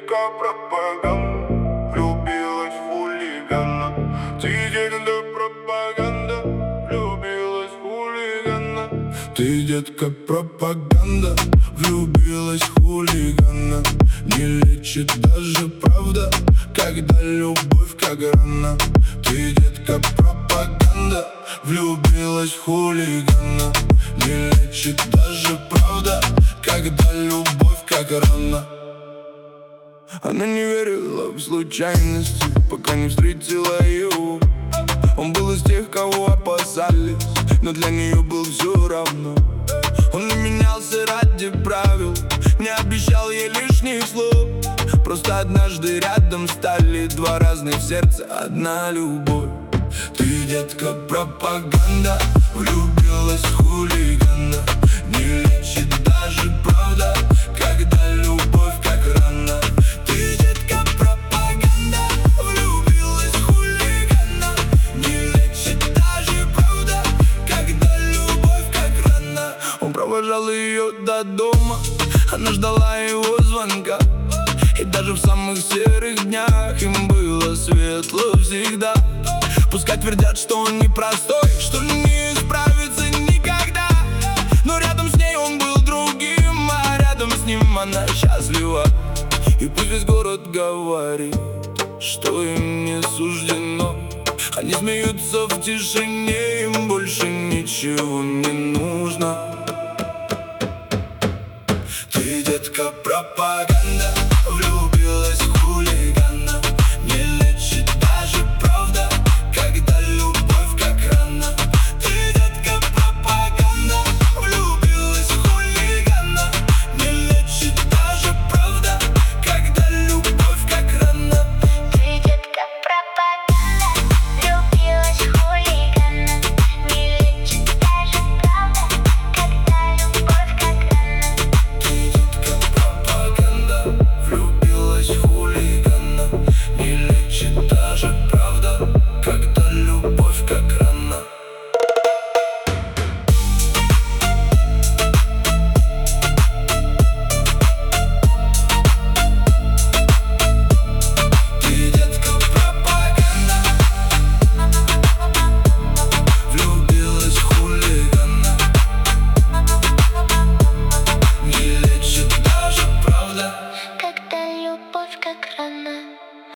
детка пропаганда, влюбилась в хулигана. Ты детка пропаганда, влюбилась в хулигана. Ты детка пропаганда, влюбилась в хулигана. Не лечит даже правда, когда любовь как рана. Ты детка пропаганда, влюбилась в хулигана. Не лечит даже правда, когда любовь как рана. Она не верила в случайности, пока не встретила его. Он был из тех, кого опасались, но для нее был все равно. Он не менялся ради правил, не обещал ей лишних слов. Просто однажды рядом стали два разных сердца, одна любовь. Ты, детка, пропаганда, влюбилась в хулигана. Не лечит даже правда, когда любовь как рана. Ты, детка, пропаганда, влюбилась в хулигана. Не лечит даже правда, когда любовь как рана. Он провожал ее до дома, она ждала его звонка. И даже в самых серых днях им было светло всегда. Пускай твердят, что он непростой, что не исправится никогда, но рядом с ней он был другим, а рядом с ним она счастлива. И пусть весь город говорит, что им не суждено. Они смеются в тишине, им больше ничего не нужно. Ты, детка, пропаганда,